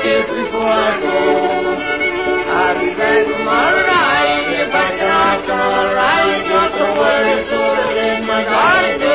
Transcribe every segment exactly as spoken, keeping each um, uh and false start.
kiss before I go. I'll be back tomorrow night if I can ask alright. Just a word so to let my darling go.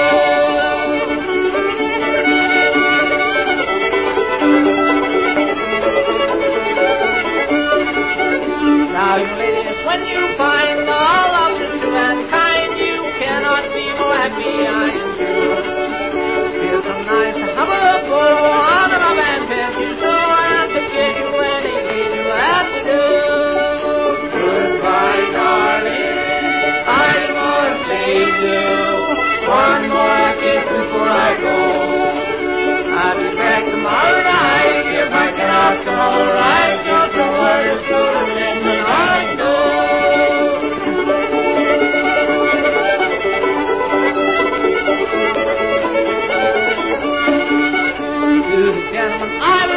Now you ladies, when you find all of the true and kind, you cannot be more happy, I am sure. Feels so nice to have a full on and love and pet you so and to give you anything you have to do. Goodbye, darling, I must leave you. One more kiss before I go. I'll be back tomorrow night if I can ask alright. Just a word so to let me darling go. Ladies and gentlemen, I